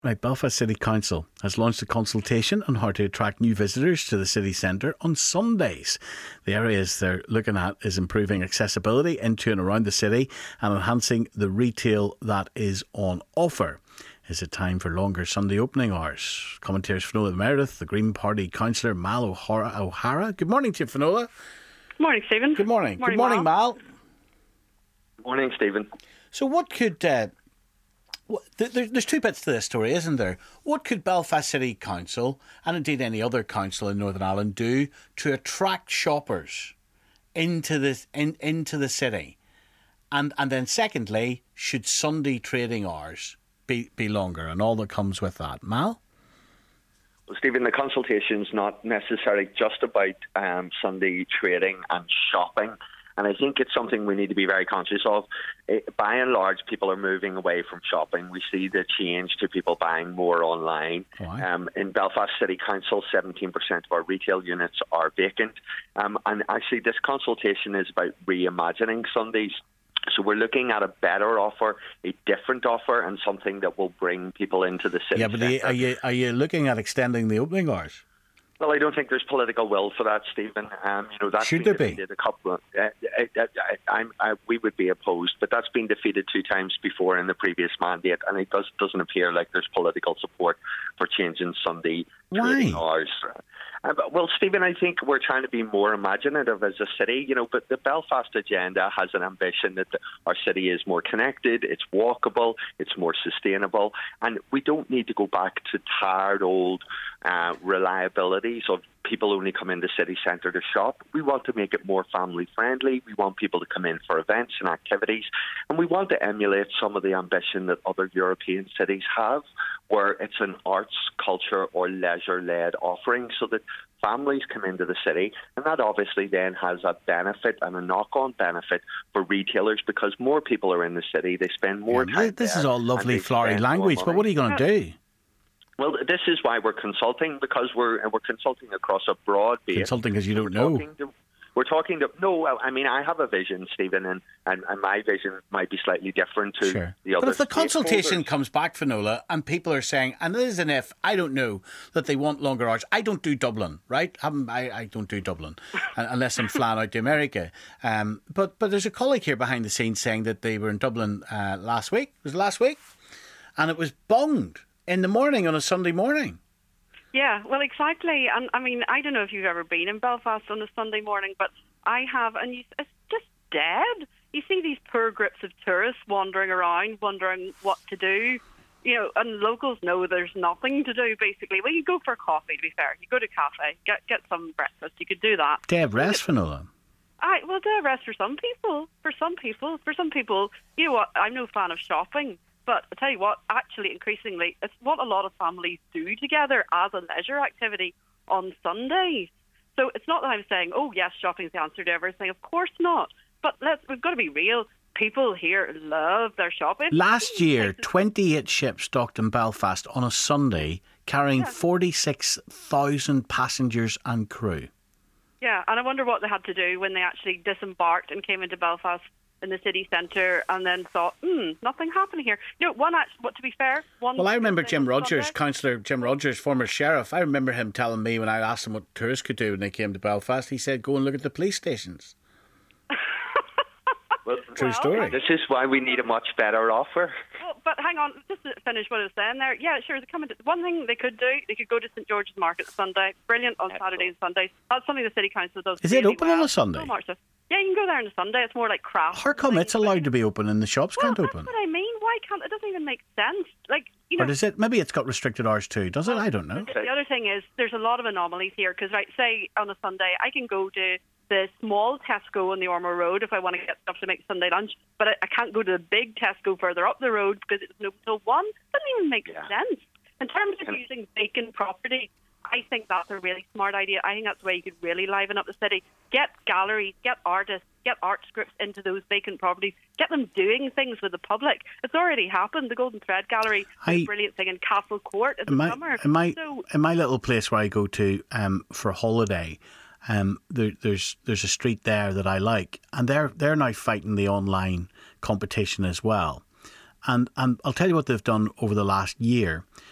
Right, Belfast City Council has launched a consultation on how to attract new visitors to the city centre on Sundays. The areas they're looking at is improving accessibility into and around the city and enhancing the retail that is on offer. Is it time for longer Sunday opening hours? Commentators Finola Meredith, the Green Party councillor Mal O'Hara. Good morning to you, Finola. Good morning, Stephen. Good morning. Good morning, Mal. Good morning, Stephen. So what could... there's two bits to this story, isn't there? What could Belfast City Council, and indeed any other council in Northern Ireland, do to attract shoppers into the city? And then secondly, should Sunday trading hours be longer and all that comes with that? Mal? Well, Stephen, the consultation's not necessarily just about Sunday trading and shopping. And I think it's something we need to be very conscious of. By and large, people are moving away from shopping. We see the change to people buying more online. In Belfast City Council, 17% of our retail units are vacant. And actually, this consultation is about reimagining Sundays. So we're looking at a better offer, a different offer, and something that will bring people into the city. Yeah, but are you looking at extending the opening hours? Well, I don't think there's political will for that, Stephen. That's should there be? We would be opposed, but that's been defeated 2 times before in the previous mandate, and it doesn't appear like there's political support for changing Sunday trading hours. Well, Stephen, I think we're trying to be more imaginative as a city, but the Belfast agenda has an ambition that our city is more connected, it's walkable, it's more sustainable, and we don't need to go back to tired old reliabilities of people only come in the city centre to shop. We want to make it more family friendly. We want people to come in for events and activities, and we want to emulate some of the ambition that other European cities have, where it's an arts, culture or leisure-led offering so that families come into the city, and that obviously then has a benefit and a knock-on benefit for retailers because more people are in the city, they spend more time This is all lovely flowery language, but what are you going to do? Well, this is why we're consulting, because we're consulting across a broad base. Consulting because you don't know. I have a vision, Stephen, and my vision might be slightly different to the other. But if the consultation comes back, Finola, and people are saying, and this is an if, I don't know, that they want longer hours. I don't do Dublin, right? I don't do Dublin, unless I'm flying out to America. But there's a colleague here behind the scenes saying that they were in Dublin last week. Was it last week? And it was bunged in the morning on a Sunday morning. Yeah, well, exactly. And I don't know if you've ever been in Belfast on a Sunday morning, but I have, and it's just dead. You see these poor groups of tourists wandering around, wondering what to do, and locals know there's nothing to do, basically. Well, you go for coffee, to be fair. You go to a cafe, get some breakfast. You could do that. Day of rest, Finola. Day of rest for some people. For some people, you know what, I'm no fan of shopping. But I tell you what, actually, increasingly, it's what a lot of families do together as a leisure activity on Sundays. So it's not that I'm saying, oh, yes, shopping's the answer to everything. Of course not. But we've got to be real. People here love their shopping. Last year, 28 ships docked in Belfast on a Sunday, carrying 46,000 passengers and crew. Yeah, and I wonder what they had to do when they actually disembarked and came into Belfast in the city centre and then thought, nothing happening here. To be fair... Well, I remember Jim Rogers, Councillor Jim Rogers, former sheriff, I remember him telling me when I asked him what tourists could do when they came to Belfast, he said, go and look at the police stations. True story. This is why we need a much better offer. Well, but hang on, just to finish what I was saying there. Yeah, sure, one thing they could do, they could go to St George's Market Sunday. Brilliant on Saturdays and Sundays. That's something the City Council does. Is it open on a Sunday? So much. Yeah, you can go there on a Sunday. It's more like craft. How come it's allowed to be open and the shops can't open? That's what I mean. Why can't... It doesn't even make sense. Or does it? Maybe it's got restricted hours too, does it? I don't know. The other thing is, there's a lot of anomalies here, because, say, on a Sunday, I can go to the small Tesco on the Ormer Road if I want to get stuff to make Sunday lunch, but I can't go to the big Tesco further up the road because it's open till 1. Doesn't even make sense. In terms of using vacant property, I think that's a really smart idea. I think that's the way you could really liven up the city. Get galleries, get artists, get arts groups into those vacant properties. Get them doing things with the public. It's already happened. The Golden Thread Gallery is a brilliant thing in Castle Court in the summer. In my little place where I go to for a holiday, there's a street there that I like, and they're now fighting the online competition as well. And I'll tell you what they've done over the last year.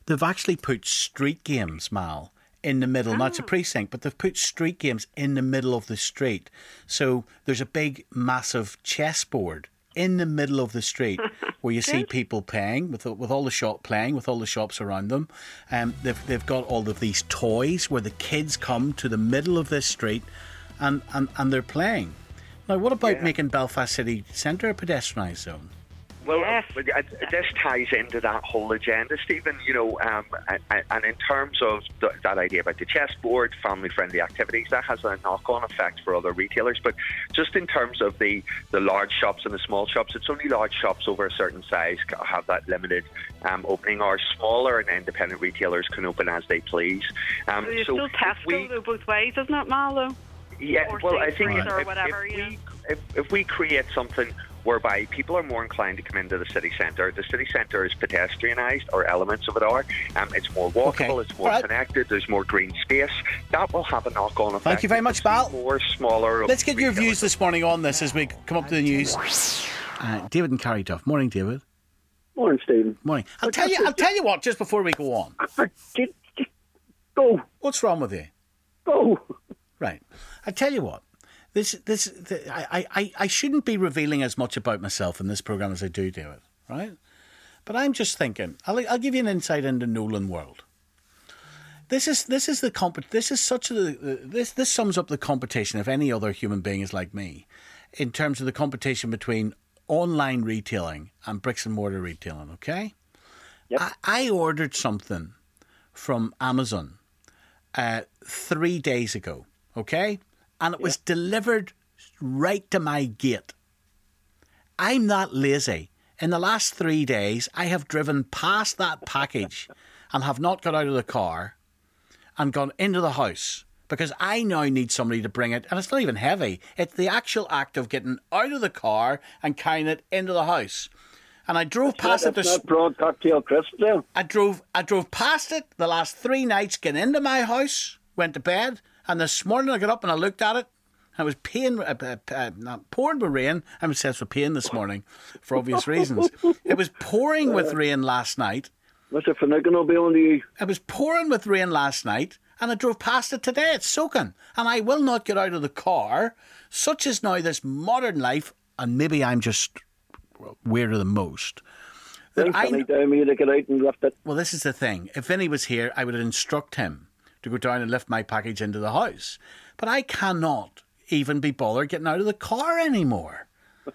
they've actually put street games, Mal, in the middle. Now, it's a precinct, but they've put street games in the middle of the street. So there's a big, massive chessboard in the middle of the street where you see people playing with all the shops around them. They've got all of these toys where the kids come to the middle of this street and they're playing. Now, what about making Belfast City Centre a pedestrianised zone? Well, this ties into that whole agenda, Stephen, and in terms of that idea about the chessboard, family-friendly activities, that has a knock-on effect for other retailers. But just in terms of the large shops and the small shops, it's only large shops over a certain size have that limited opening hours. Smaller and independent retailers can open as they please. So you're still Tesco, though, both ways, isn't it, Mal, though? Yeah, well, I think if we create something whereby people are more inclined to come into the city centre. The city centre is pedestrianised, or elements of it are. It's more walkable, it's more connected, there's more green space. That will have a knock-on effect. Thank you very much, Bal. More smaller. Let's get your views this morning on this as we come up to the news. David in Carryduff. Morning, David. Morning, Stephen. Morning. I'll tell you what, just before we go on. Go. What's wrong with you? Go. Right. I tell you what. I shouldn't be revealing as much about myself in this programme as I do it, right? But I'm just thinking. I'll give you an insight into Nolan World. This sums up the competition if any other human being is like me, in terms of the competition between online retailing and bricks and mortar retailing. Okay. Yep. I ordered something from Amazon 3 days ago. Okay. And it was delivered right to my gate. I'm that lazy. In the last 3 days, I have driven past that package and have not got out of the car and gone into the house because I now need somebody to bring it. And it's not even heavy. It's the actual act of getting out of the car and carrying it into the house. And I drove past it. That's not broad cocktail crisp, then. I drove past it the last 3 nights, getting into my house, went to bed. And this morning I got up and I looked at it. I was pouring with rain. I was obsessed with pain this morning for obvious reasons. It was pouring with rain last night. Mr. Finnegan will be on to you. It was pouring with rain last night and I drove past it today. It's soaking. And I will not get out of the car. Such is now this modern life, and maybe I'm just weirder than most. Vinny down me to get out and lift it. Well, this is the thing. If Vinny was here, I would instruct him to go down and lift my package into the house. But I cannot even be bothered getting out of the car anymore.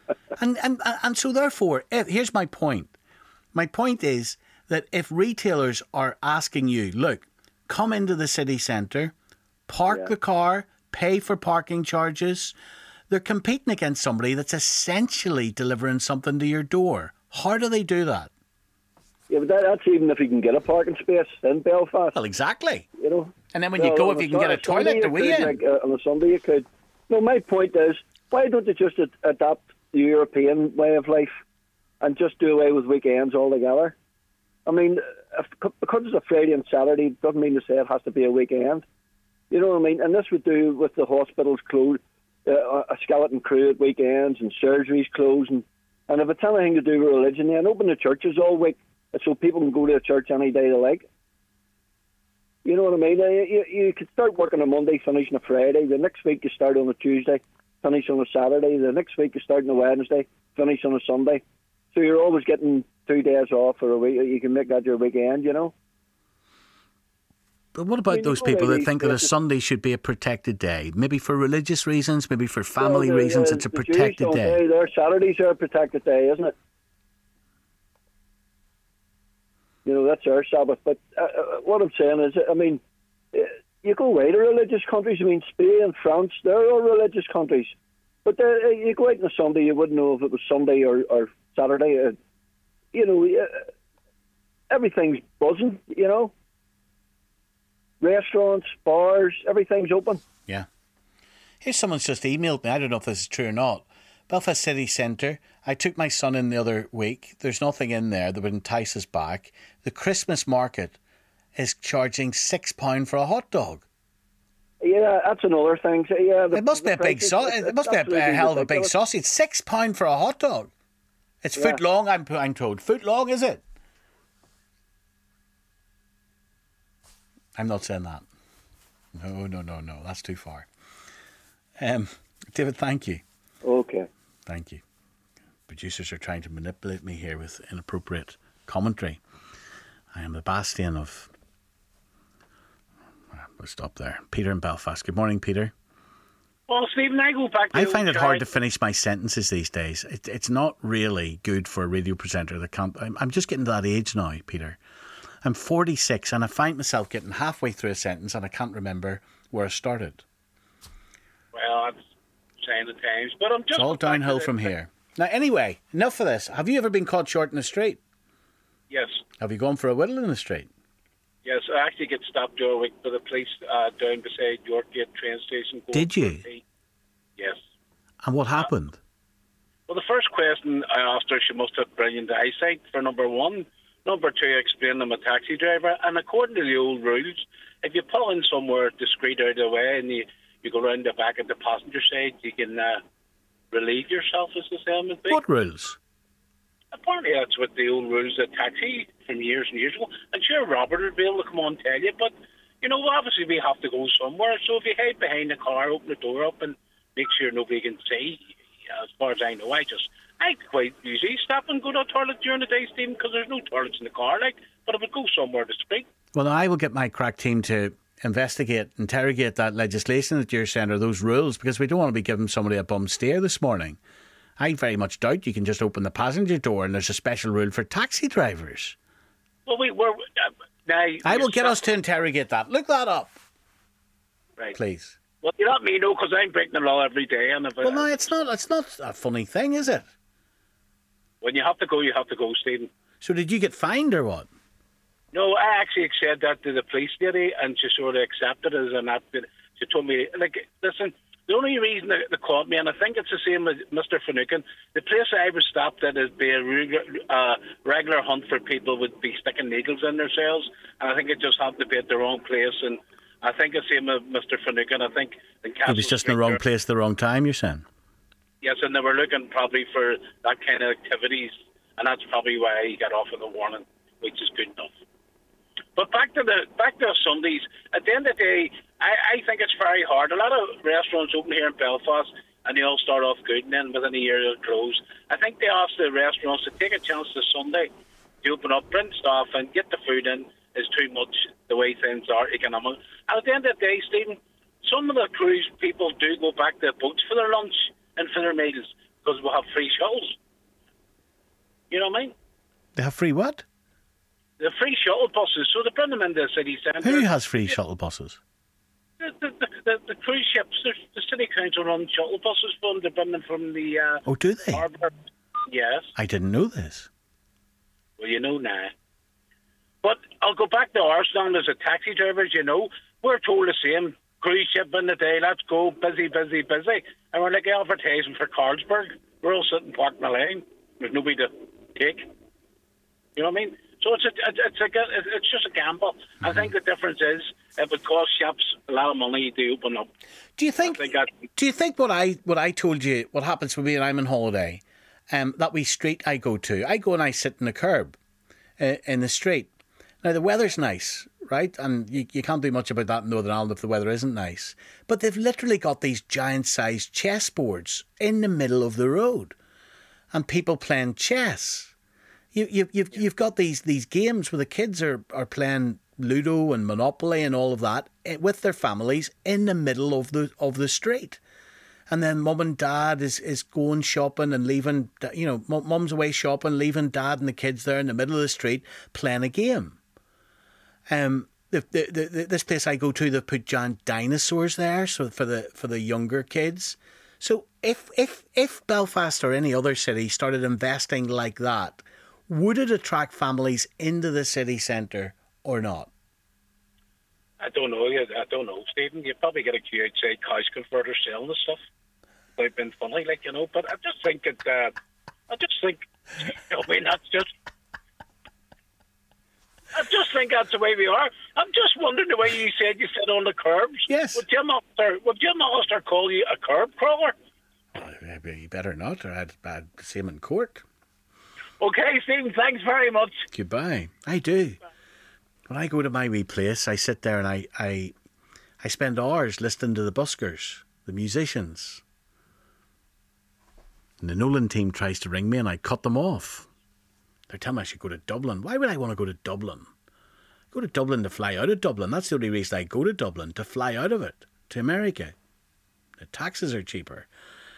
and so therefore, here's my point. My point is that if retailers are asking you, look, come into the city centre, park the car, pay for parking charges, they're competing against somebody that's essentially delivering something to your door. How do they do that? Yeah, but that's even if you can get a parking space in Belfast. Well, exactly. You know. And then when you go, if you can get a toilet to wee in. On a Sunday you could. No, my point is, why don't they just adapt the European way of life and just do away with weekends altogether? I mean, because it's a Friday and Saturday, doesn't mean to say it has to be a weekend. You know what I mean? And this would do with the hospitals closed, a skeleton crew at weekends and surgeries closing. And if it's anything to do with religion, then open the churches all week so people can go to a church any day they like. You know what I mean? You could start working on Monday, finish on a Friday. The next week you start on a Tuesday, finish on a Saturday. The next week you start on a Wednesday, finish on a Sunday. So you're always getting 2 days off for a week. You can make that your weekend, you know. But what about those people that think that a Sunday should be a protected day? Maybe for religious reasons, maybe for family reasons, it's a protected day. Their Saturdays are a protected day, isn't it? You know, that's our Sabbath. But what I'm saying is, I mean, you go away to religious countries. I mean, Spain, France, they're all religious countries. But you go out on a Sunday, you wouldn't know if it was Sunday or Saturday. You know, everything's buzzing, you know. Restaurants, bars, everything's open. Yeah. Here's someone's just emailed me. I don't know if this is true or not. Belfast City Centre. I took my son in the other week. There's nothing in there that would entice us back. The Christmas market is charging £6 for a hot dog. Yeah, that's another thing. So, yeah, it must be a big sausage. It must be a hell of a big sausage. £6 for a hot dog. It's foot long. I'm told. Foot long, is it? I'm not saying that. No. That's too far. David, thank you. Okay. Thank you. Producers are trying to manipulate me here with inappropriate commentary. I am the bastion of... We'll stop there. Peter in Belfast. Good morning, Peter. Well, Stephen, I go back to... I find it hard to finish my sentences these days. It's not really good for a radio presenter that can't... I'm just getting to that age now, Peter. I'm 46 and I find myself getting halfway through a sentence and I can't remember where I started. Well, that's saying the times, but I'm just... It's all downhill from here. Now, anyway, enough of this. Have you ever been caught short in the street? Yes. Have you gone for a whittle in the street? Yes, I actually get stopped during a week by the police down beside Yorkgate train station. Did you? Yes. And what happened? Well, the first question I asked her, she must have brilliant eyesight, for number one. Number two, I explained I'm a taxi driver. And according to the old rules, if you pull in somewhere discreet out of the way and you go round the back of the passenger side, you can relieve yourself, as the saying would be. What rules? Apparently that's what the old rules of taxi from years and years ago. I'm sure Robert would be able to come on and tell you, but, you know, obviously we have to go somewhere. So if you hide behind the car, open the door up and make sure nobody can see, as far as I know, I quite usually stop and go to the toilet during the day, Stephen, because there's no toilets in the car, but I would go somewhere to speak. Well, I will get my crack team to interrogate that legislation that you're saying, or those rules, because we don't want to be giving somebody a bum steer this morning. I very much doubt you can just open the passenger door and there's a special rule for taxi drivers. Well, now... I will get us to interrogate that. Look that up. Right. Please. Well, you let me know, because I'm breaking the law every day. And well, no, it's not a funny thing, is it? When you have to go, Stephen. So did you get fined or what? No, I actually said that to the police lady, and she sort of accepted it as an act. She told me, listen, the only reason they caught me, and I think it's the same with Mr. Finucane, the place I was stopped at is be a regular hunt for people would be sticking needles in themselves, and I think it just happened to be at the wrong place, and I think it's the same with Mr. Finucane. I think he was just in the wrong place at the wrong time, you're saying? Yes, and they were looking probably for that kind of activities, and that's probably why he got off with a warning, which is good enough. But back to Sundays, at the end of the day, I think it's very hard. A lot of restaurants open here in Belfast, and they all start off good, and then within a year they'll close. I think they ask the restaurants to take a chance this Sunday to open up, bring staff and get the food in is too much the way things are economic. And at the end of the day, Stephen, some of the cruise people do go back to the boats for their lunch and for their meals because we'll have free shuttles. You know what I mean? They have free what? The free shuttle buses, so they bring them into the city centre. Who has free shuttle buses? The cruise ships, the city council run shuttle buses for them to bring them from the... oh, do they? Harbour. Yes. I didn't know this. Well, you know now. But I'll go back to our stand as a taxi drivers, you know. We're told the same. Cruise ship in the day, let's go, busy, busy, busy. And we're like advertising for Carlsberg. We're all sitting parked in the lane. There's nobody to take. You know what I mean? So it's just a gamble. Mm-hmm. I think the difference is it would cost shops a lot of money to open up. Do you think what I told you, what happens with me when I'm on holiday, that wee street I go to, I go and I sit in the curb in the street. Now the weather's nice, right? And you can't do much about that in Northern Ireland if the weather isn't nice. But they've literally got these giant-sized chessboards in the middle of the road. And people playing chess. You've got these games where the kids are playing Ludo and Monopoly and all of that with their families in the middle of the street. And then mum and dad is going shopping and leaving, mum's away shopping, leaving dad and the kids there in the middle of the street playing a game. This place I go to, they've put giant dinosaurs there, so for the younger kids. So if Belfast or any other city started investing like that, would it attract families into the city centre or not? I don't know, Stephen. You probably get a queue outside Cows Converters selling the stuff. They've been funny, but I just think that's the way we are. I'm just wondering the way you said you sit on the curbs. Yes. Would your master call you a curb crawler? Well, you better not, or I'd see him in court. Okay, Stephen, thanks very much. Goodbye. I do. When I go to my wee place, I sit there and I spend hours listening to the buskers, the musicians. And the Nolan team tries to ring me and I cut them off. They're telling me I should go to Dublin. Why would I want to go to Dublin? Go to Dublin to fly out of Dublin. That's the only reason I go to Dublin, to fly out of it, to America. The taxes are cheaper.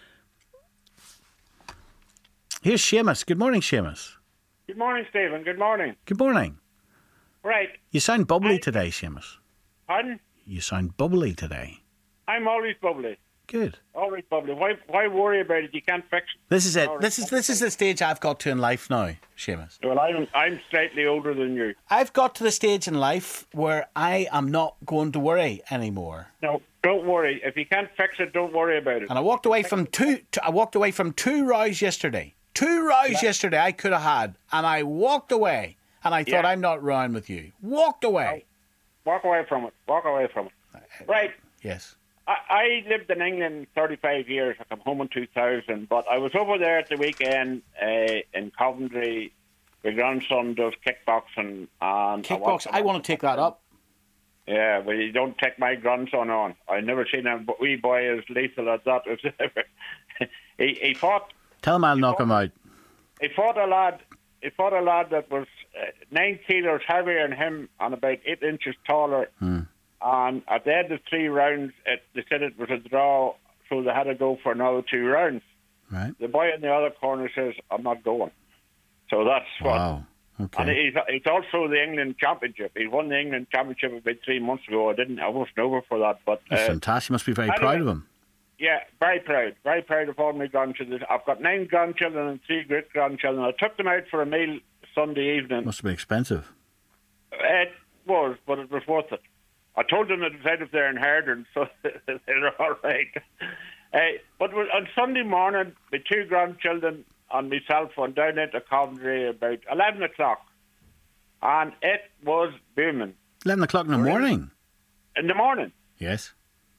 Here's Seamus. Good morning, Seamus. Good morning, Stephen. Good morning. Good morning. Right. You sound bubbly today, Seamus. Pardon? You sound bubbly today. I'm always bubbly. Good. Always bubbly. Why worry about it? You can't fix it. This is it. This is the stage I've got to in life now, Seamus. Well, I'm slightly older than you. I've got to the stage in life where I am not going to worry anymore. No, don't worry. If you can't fix it, don't worry about it. And I walked away from two rows yesterday. Two rows yesterday I could have had, and I walked away. And I thought, I'm not rowing with you. Walked away. Walk away from it. Walk away from it. Right. Yes. I lived in England 35 years. I come home in 2000. But I was over there at the weekend in Coventry. My grandson does kickboxing. And Kickbox? I want to take that up. Yeah, well, you don't take my grandson on. I never seen a wee boy as lethal as that. He fought. Tell him I'll knock him out. He fought a lad that was 9 kilos heavier than him and about 8 inches taller. And at the end of 3 rounds, they said it was a draw, so they had to go for another 2 rounds. Right. The boy in the other corner says, I'm not going. So that's what. Wow. Okay. And it's also the England Championship. He won the England Championship about 3 months ago. I wasn't over for that. But That's fantastic. You must be very proud of him. Yeah, very proud. Very proud of all my grandchildren. I've got 9 grandchildren and 3 great-grandchildren. I took them out for a meal Sunday evening. Must have been expensive. It was, but it was worth it. I told them it was out of their inheritance, so they're all right. But on Sunday morning, my 2 grandchildren and myself went down into Coventry about 11 o'clock. And it was booming. 11 o'clock in the morning? In the morning. Yes.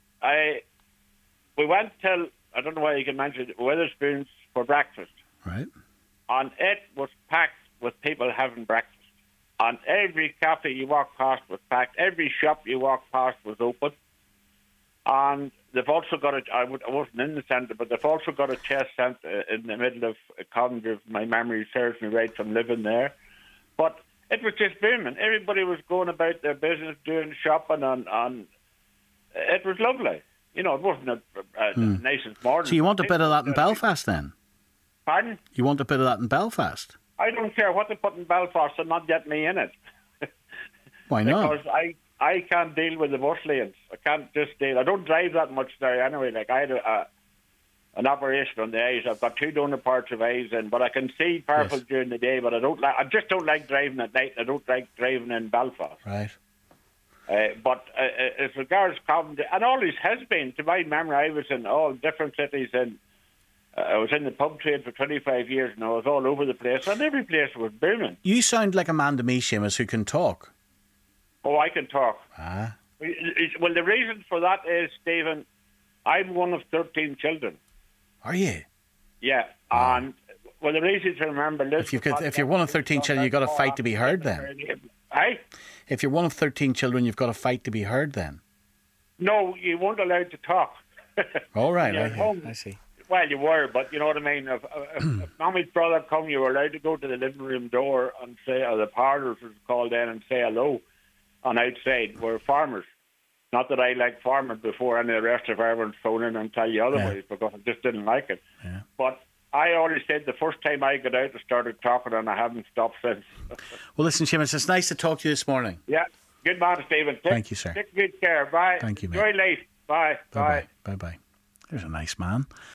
We went till, I don't know why you can mention it, Wetherspoons for breakfast. Right. And it was packed with people having breakfast. And every cafe you walked past was packed. Every shop you walked past was open. And they've also got I wasn't in the centre, but they've also got a chess centre in the middle of Coventry, if my memory serves me right, from living there. But it was just booming. Everybody was going about their business, doing shopping, and it was lovely. You know, it wasn't a nice and modern. So you want a bit of that in Belfast then? Pardon? You want a bit of that in Belfast? I don't care what they put in Belfast and not get me in it. Why not? Because I can't deal with the bus lanes. I can't just deal. I don't drive that much there anyway. Like, I had an operation on the eyes. I've got 2 donor parts of eyes in, but I can see powerful during the day. But I just don't like driving at night. I don't like driving in Belfast. Right. But as regards Coventry, and always has been, to my memory, I was in all different cities, and I was in the pub trade for 25 years, and I was all over the place, and every place was booming. You sound like a man to me, Seamus, who can talk. Oh, I can talk. Ah. Well, the reason for that is, Stephen, I'm one of 13 children. Are you? Yeah, and well, the reason to remember this. If you're one of 13 children, you've got to fight to be heard then. Hey? If you're one of 13 children, you've got to fight to be heard then. No, you weren't allowed to talk. All right, I see. Well, you were, but you know what I mean. If Mommy's brother come, you were allowed to go to the living room door and say, or the parlour was called in, and say hello. And outside, we're farmers. Not that I like farmers before any of the rest of everyone's phone in and tell you otherwise, because I just didn't like it. Yeah. But I always said the first time I got out, I started talking, and I haven't stopped since. Well, listen, Seamus, it's nice to talk to you this morning. Yeah, good man, Stephen. Thank you, sir. Take good care. Bye. Thank you, mate. Enjoy life. Bye. Bye-bye. Bye-bye. There's a nice man.